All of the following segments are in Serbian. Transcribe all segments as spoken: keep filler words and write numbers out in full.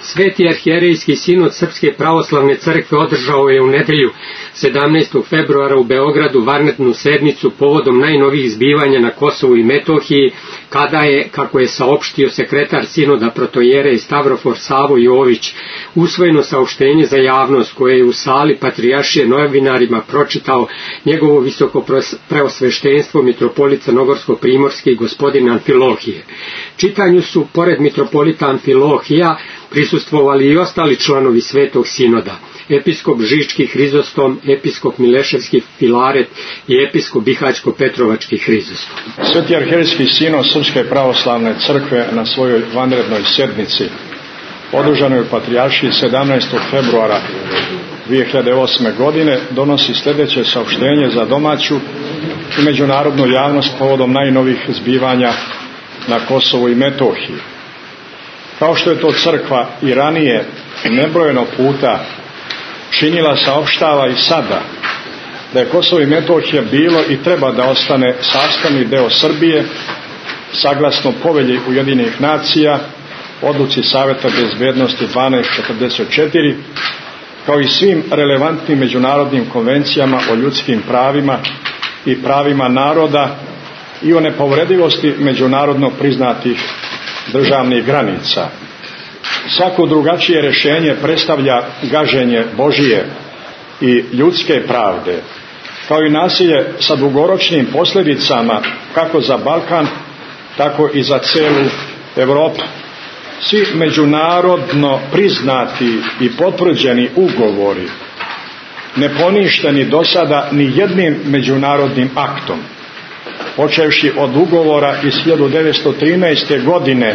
Sveti arhijerejski sinod Srpske pravoslavne crkve održao je u nedelju sedamnaestog februara u Beogradu vanrednu sednicu povodom najnovijih zbivanja na Kosovu i Metohiji, kada je, kako je saopštio sekretar sinoda protojerej Stavrofor Savo Jović, usvojeno saopštenje za javnost koje je u sali Patrijaršije novinarima pročitao njegovo visoko preosveštenstvo mitropolit Crnogorsko-primorski gospodin Amfilohije. Čitanju su, pored mitropolita Amfilohija, prisustvovali i ostali članovi Svetog sinoda, episkop Žički Hrizostom, episkop Mileševski Filaret i episkop Bihaćko-Petrovački Hrizostom. Sveti arhijerejski sinod Srpske pravoslavne crkve na svojoj vanrednoj sednici održanoj u Patrijaršiji sedamnaestog februara dvije hiljade osme. godine donosi sljedeće saopštenje za domaću i međunarodnu javnost povodom najnovih zbivanja na Kosovu i Metohiji. Kao što je to crkva i ranije nebrojeno puta činila, saopštava i sada da je Kosovo i Metohija bilo i treba da ostane sastavni deo Srbije saglasno povelji Ujedinjenih nacija, odluci Saveta bezbednosti dvanaest četrdeset četiri, kao i svim relevantnim međunarodnim konvencijama o ljudskim pravima i pravima naroda i o nepovredivosti međunarodno priznatih državnih granica. Svako drugačije rješenje predstavlja gaženje Božije i ljudske pravde, kao i nasilje sa dugoročnim posljedicama kako za Balkan, tako i za celu Europu. Svi međunarodno priznati i potvrđeni ugovori, neponišteni do sada ni jednim međunarodnim aktom, počevši od ugovora iz hiljadu devetsto trinaeste. godine,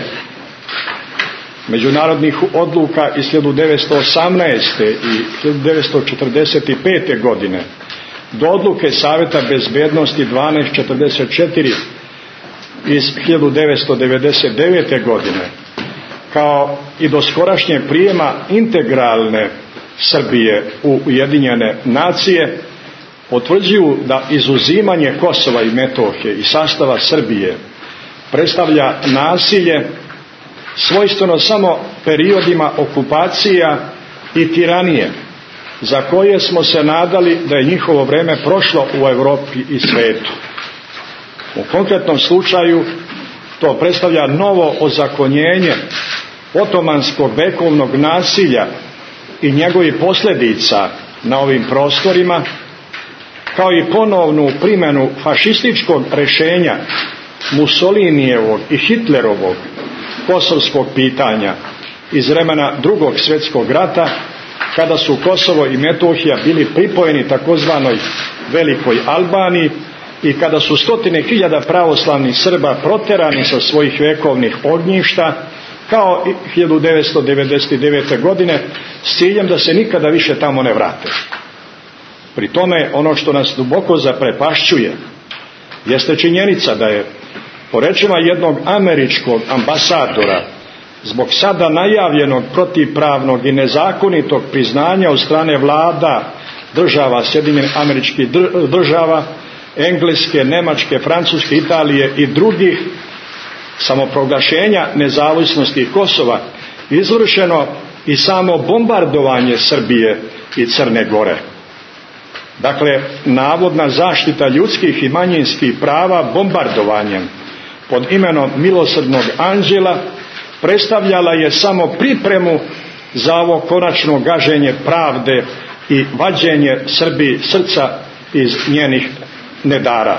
međunarodnih odluka iz hiljadu devetsto osamnaeste. i hiljadu devetsto četrdeset pete. godine, do odluke Saveta bezbednosti dvanaest četrdeset četiri iz hiljadu devetsto devedeset devete. godine, kao i do skorašnjeg prijema integralne Srbije u Ujedinjene nacije, potvrđuju da izuzimanje Kosova i Metohije iz sastava Srbije predstavlja nasilje svojstveno samo periodima okupacija i tiranije, za koje smo se nadali da je njihovo vrijeme prošlo u Europi i svijetu. U konkretnom slučaju to predstavlja novo ozakonjenje otomanskog vekovnog nasilja i njegovih posljedica na ovim prostorima, kao i ponovnu primjenu fašističkog rješenja Mussolinijevog i Hitlerovog kosovskog pitanja iz vremena Drugog svjetskog rata, kada su Kosovo i Metohija bili pripojeni takozvanoj Velikoj Albaniji i kada su stotine hiljada pravoslavnih Srba proterani sa svojih vekovnih ognjišta, kao i hiljadu devetsto devedeset devete. godine, s ciljem da se nikada više tamo ne vrate. Pri tome, ono što nas duboko zaprepašćuje jeste činjenica da je, po rečima jednog američkog ambasadora, zbog sada najavljenog protivpravnog i nezakonitog priznanja od strane vlada država Sjedinjenih Američkih Država, Engleske, Njemačke, Francuske, Italije i drugih, samoproglašenja nezavisnosti Kosova, izvršeno i samo bombardovanje Srbije i Crne Gore. Dakle, navodna zaštita ljudskih i manjinskih prava bombardovanjem pod imenom milosrdnog anđela predstavljala je samo pripremu za ovo konačno gaženje pravde i vađenje Srbiji srca iz njenih nedara.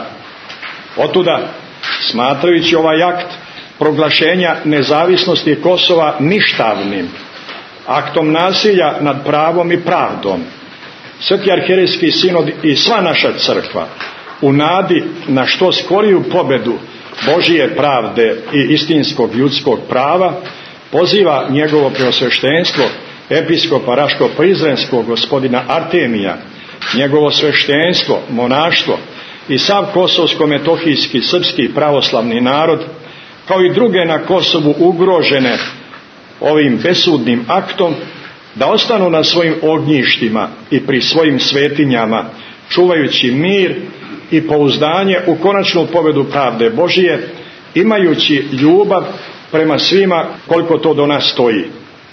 Otuda, smatrajući ovaj akt proglašenja nezavisnosti Kosova ništavnim, aktom nasilja nad pravom i pravdom, Sveti arhijerejski sinod i sva naša crkva, u nadi na što skoriju pobjedu Božije pravde i istinskog ljudskog prava, poziva njegovo preosveštenstvo episkopa Raško-Prizrenskog gospodina Artemija, njegovo sveštenstvo, monaštvo i sav kosovsko-metohijski srpski pravoslavni narod, kao i druge na Kosovu ugrožene ovim besudnim aktom, da ostanu na svojim ognjištima i pri svojim svetinjama, čuvajući mir i pouzdanje u konačnu pobjedu pravde Božije, imajući ljubav prema svima koliko to do nas stoji.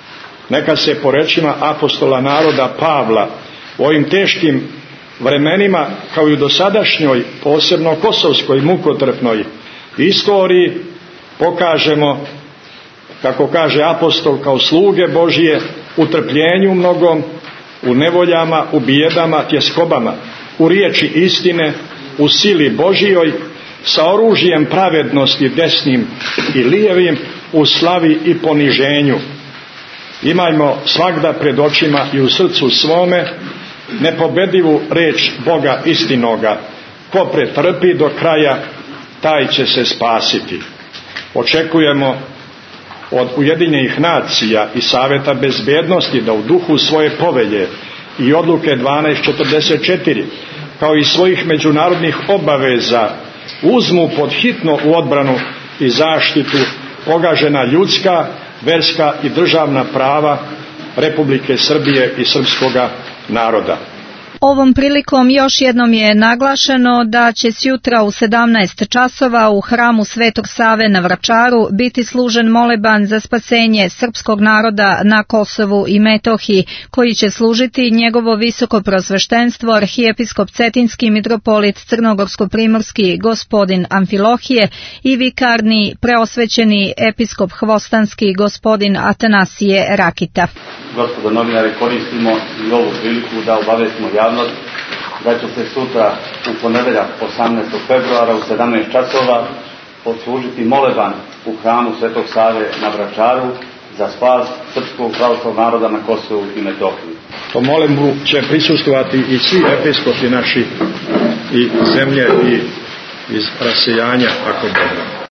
Neka se po rečima apostola naroda Pavla u ovim teškim vremenima, kao i u dosadašnjoj, posebno kosovskoj mukotrpnoj istoriji, pokažemo, kako kaže apostol, kao sluge Božije, u trpljenju mnogom, u nevoljama, u bijedama, tjeskobama, u riječi istine, u sili Božijoj, sa oružjem pravednosti desnim i lijevim, u slavi i poniženju. Imajmo svagda pred očima i u srcu svome nepobedivu reč Boga istinoga: ko pretrpi do kraja, taj će se spasiti. Očekujemo od Ujedinjenih nacija i Saveta bezbednosti da u duhu svoje povelje i odluke dvanaest četrdeset četiri, kao i svojih međunarodnih obaveza, uzmu pod hitno u odbranu i zaštitu pogažena ljudska, verska i državna prava Republike Srbije i srpskoga naroda. Ovom prilikom još jednom je naglašeno da će sjutra u sedamnaest časova u hramu Svetog Save na Vračaru biti služen moleban za spasenje srpskog naroda na Kosovu i Metohiji, koji će služiti njegovo visoko prosveštenstvo arhijepiskop Cetinski mitropolit Crnogorsko-primorski gospodin Amfilohije i vikarni preosvećeni episkop Hvostanski gospodin Atanasije Rakita. Gospodo novinari, koristimo i ovu priliku da obavestimo javnost da će se sutra u ponedeljak osamnaestog februara u sedamnaest časova odslužiti moleban u hramu Svetog Save na Vračaru za spas srpskog pravoslavnog naroda na Kosovu i Metohiji. To molembu će prisustvovati i svi episkopi naši i zemlje i iz rasejanja, ako Boga.